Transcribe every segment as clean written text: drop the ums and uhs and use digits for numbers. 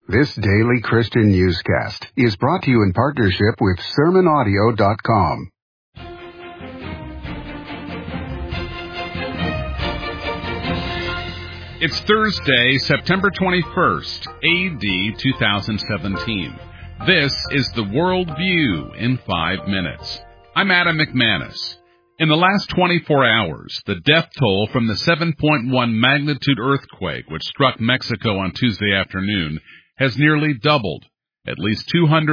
This daily Christian newscast is brought to you in partnership with SermonAudio.com. It's Thursday, September 21st, A.D. 2017. This is the World View in 5 minutes. I'm Adam McManus. In the last 24 hours, the death toll from the 7.1 magnitude earthquake which struck Mexico on Tuesday afternoon has nearly doubled. At least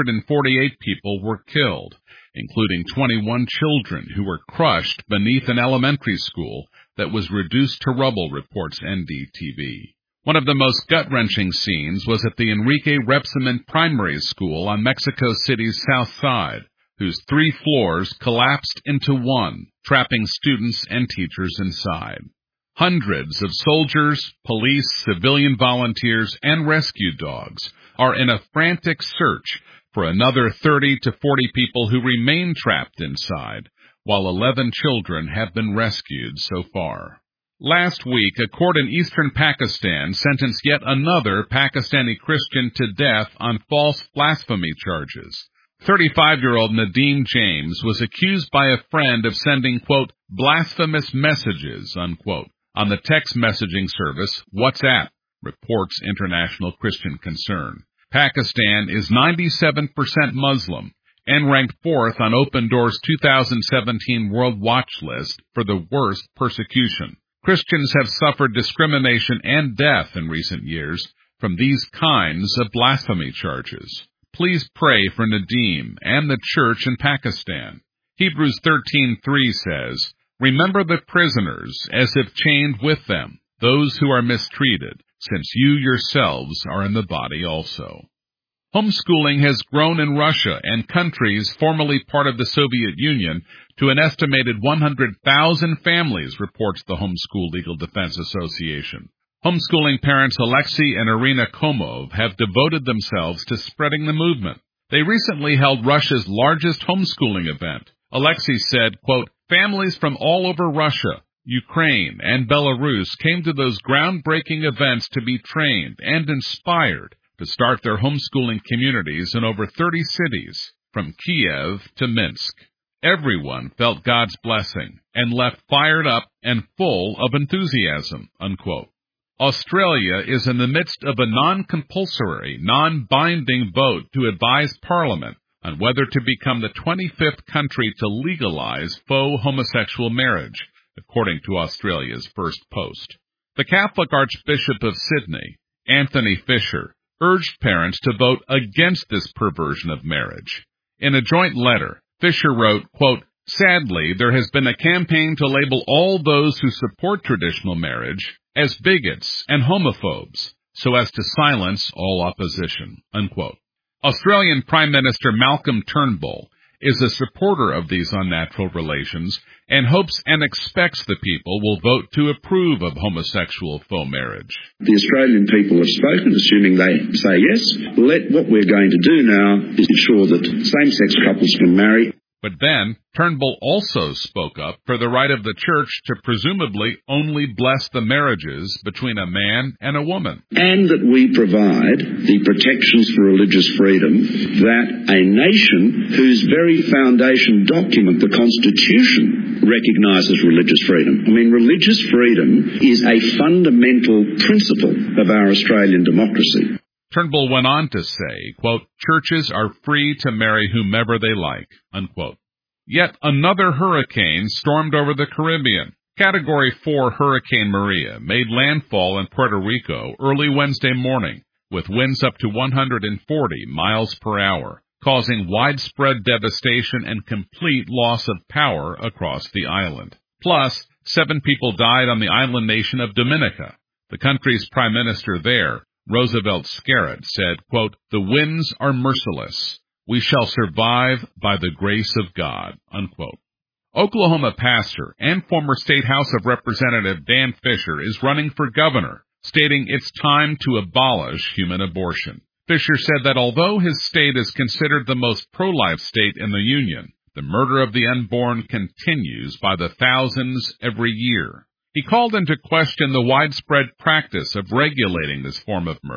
248 people were killed, including 21 children who were crushed beneath an elementary school that was reduced to rubble, reports NDTV. One of the most gut-wrenching scenes was at the Enrique Repsamen Primary School on Mexico City's south side, whose 3 floors collapsed into one, trapping students and teachers inside. Hundreds of soldiers, police, civilian volunteers, and rescue dogs are in a frantic search for another 30 to 40 people who remain trapped inside, while 11 children have been rescued so far. Last week, a court in eastern Pakistan sentenced yet another Pakistani Christian to death on false blasphemy charges. 35-year-old Nadeem James was accused by a friend of sending, quote, blasphemous messages, unquote, on the text messaging service WhatsApp, reports International Christian Concern. Pakistan is 97% Muslim and ranked 4th on Open Door's 2017 World Watch List for the worst persecution. Christians have suffered discrimination and death in recent years from these kinds of blasphemy charges. Please pray for Nadeem and the church in Pakistan. Hebrews 13:3 says, remember the prisoners as if chained with them, those who are mistreated, since you yourselves are in the body also. Homeschooling has grown in Russia and countries formerly part of the Soviet Union to an estimated 100,000 families, reports the Homeschool Legal Defense Association. Homeschooling parents Alexei and Irina Komov have devoted themselves to spreading the movement. They recently held Russia's largest homeschooling event. Alexei said, quote, families from all over Russia, Ukraine, and Belarus came to those groundbreaking events to be trained and inspired to start their homeschooling communities in over 30 cities, from Kiev to Minsk. Everyone felt God's blessing and left fired up and full of enthusiasm, unquote. Australia is in the midst of a non-compulsory, non-binding vote to advise Parliament on whether to become the 25th country to legalize faux homosexual marriage, according to Australia's First Post. The Catholic Archbishop of Sydney, Anthony Fisher, urged parents to vote against this perversion of marriage. In a joint letter, Fisher wrote, quote, sadly, there has been a campaign to label all those who support traditional marriage as bigots and homophobes, so as to silence all opposition, unquote. Australian Prime Minister Malcolm Turnbull is a supporter of these unnatural relations and hopes and expects the people will vote to approve of homosexual faux marriage. The Australian people have spoken, assuming they say yes. What we're going to do now is ensure that same-sex couples can marry. But then, Turnbull also spoke up for the right of the church to presumably only bless the marriages between a man and a woman. And that we provide the protections for religious freedom that a nation whose very foundation document, the Constitution, recognises religious freedom. I mean, religious freedom is a fundamental principle of our Australian democracy. Turnbull went on to say, quote, churches are free to marry whomever they like, unquote. Yet another hurricane stormed over the Caribbean. Category 4 Hurricane Maria made landfall in Puerto Rico early Wednesday morning, with winds up to 140 miles per hour, causing widespread devastation and complete loss of power across the island. Plus, 7 people died on the island nation of Dominica. The country's prime minister there, Roosevelt Skerrit, said, quote, the winds are merciless. We shall survive by the grace of God, unquote. Oklahoma pastor and former State House of Representative Dan Fisher is running for governor, stating it's time to abolish human abortion. Fisher said that although his state is considered the most pro-life state in the union, the murder of the unborn continues by the thousands every year. He called into question the widespread practice of regulating this form of murder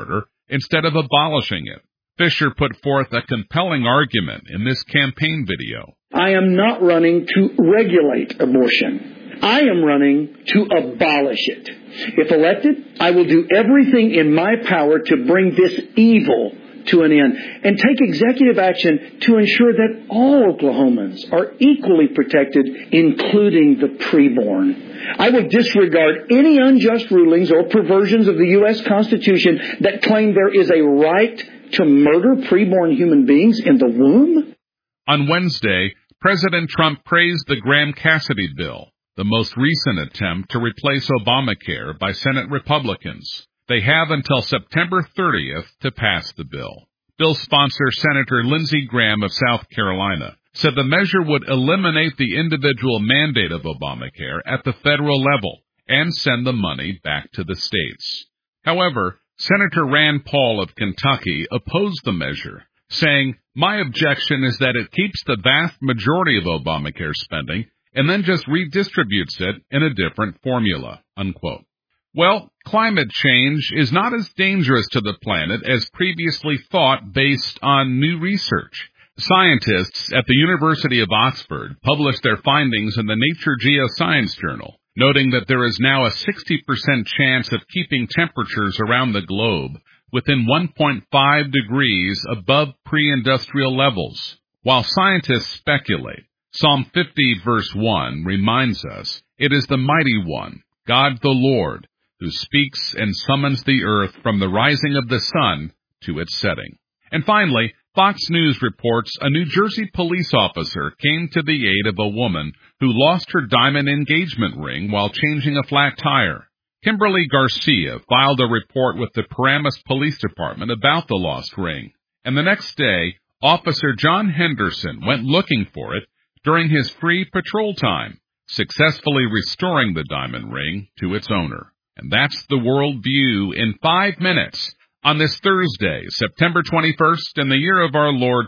instead of abolishing it. Fisher put forth a compelling argument in this campaign video. I am not running to regulate abortion. I am running to abolish it. If elected, I will do everything in my power to bring this evil to an end and take executive action to ensure that all Oklahomans are equally protected, including the preborn. I will disregard any unjust rulings or perversions of the U.S. Constitution that claim there is a right to murder preborn human beings in the womb. On Wednesday, President Trump praised the Graham-Cassidy bill, the most recent attempt to replace Obamacare by Senate Republicans. They have until September 30th to pass the bill. Bill sponsor Senator Lindsey Graham of South Carolina said the measure would eliminate the individual mandate of Obamacare at the federal level and send the money back to the states. However, Senator Rand Paul of Kentucky opposed the measure, saying, "My objection is that it keeps the vast majority of Obamacare spending and then just redistributes it in a different formula," unquote. Well, climate change is not as dangerous to the planet as previously thought based on new research. Scientists at the University of Oxford published their findings in the Nature Geoscience Journal, noting that there is now a 60% chance of keeping temperatures around the globe within 1.5 degrees above pre-industrial levels. While scientists speculate, Psalm 50 verse 1 reminds us it is the Mighty One, God the Lord, who speaks and summons the earth from the rising of the sun to its setting. And finally, Fox News reports a New Jersey police officer came to the aid of a woman who lost her diamond engagement ring while changing a flat tire. Kimberly Garcia filed a report with the Paramus Police Department about the lost ring, and the next day, Officer John Henderson went looking for it during his free patrol time, successfully restoring the diamond ring to its owner. And that's the World View in 5 minutes on this Thursday, September 21st, in the year of our Lord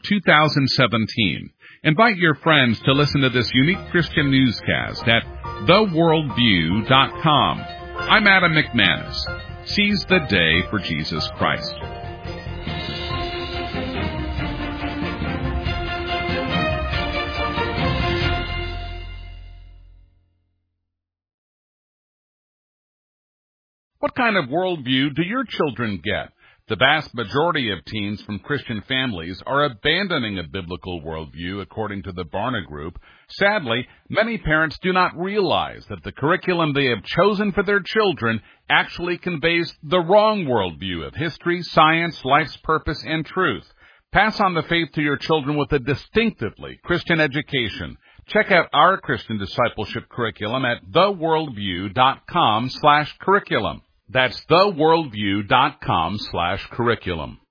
2017. Invite your friends to listen to this unique Christian newscast at theworldview.com. I'm Adam McManus. Seize the day for Jesus Christ. What kind of worldview do your children get? The vast majority of teens from Christian families are abandoning a biblical worldview, according to the Barna Group. Sadly, many parents do not realize that the curriculum they have chosen for their children actually conveys the wrong worldview of history, science, life's purpose, and truth. Pass on the faith to your children with a distinctively Christian education. Check out our Christian discipleship curriculum at theworldview.com/curriculum. That's theworldview.com/curriculum.